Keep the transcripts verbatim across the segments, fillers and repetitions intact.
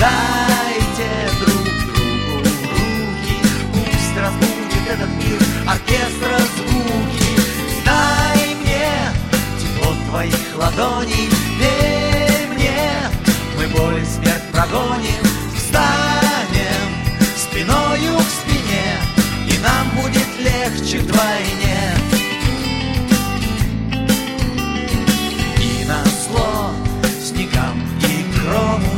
Дайте друг другу руки, пусть разбудит этот мир оркестра звуки. Дай мне тепло твоих ладоней, верь мне, мы боль и смерть прогоним. Встанем спиною к спине, и нам будет легче вдвойне. И назло снегам и грому,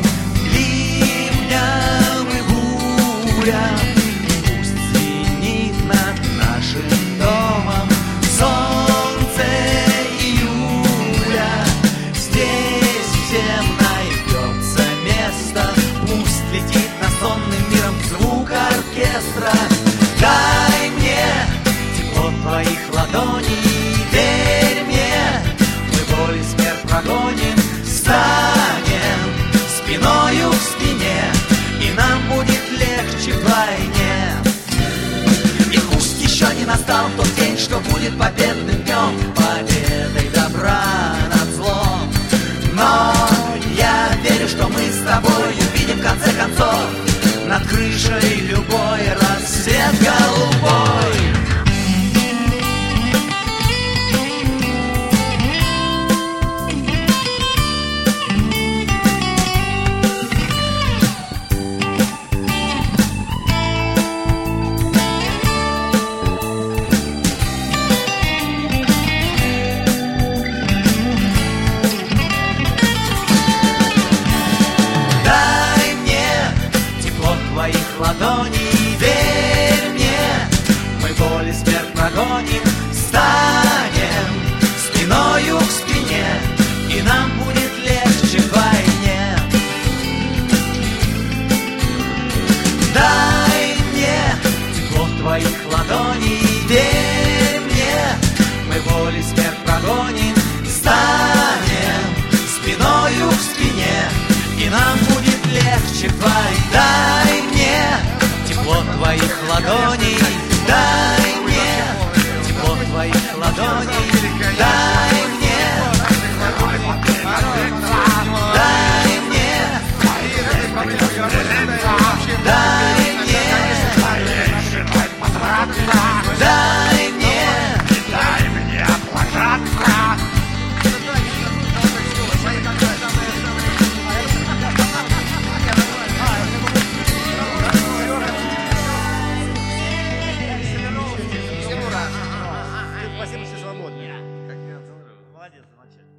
ливням и бурям, пусть звенит над нашим домом солнце июля. Здесь всем найдется место, пусть летит над сонным миром звук оркестра. Дай мне тепло твоих ладоней, верь мне, мы боль и смерть прогоним. Станем спиною к спине, и нам будет легче вдвойне. И пусть еще не настал тот день, что будет победным днем, победой добра над злом, но я верю, что мы с тобой увидим в конце концов над крышей любой рассвет голубой. Ладони, верь мне, мы боль и смерть прогоним. Станем спиною к спине, и нам будет легче вдвойне. Дай мне тепло твоих ладоней, верь мне, мы боль и смерть прогоним. Станем спиною к спине, и нам будет легче вдвойне. Дай мне тепло твоих ладоней, дай мне тепло твоих ладоней, дай мне, дай мне, дай мне, дай мне, дай мне обложаться. Спасибо, что свободны. Молодец, замечательно.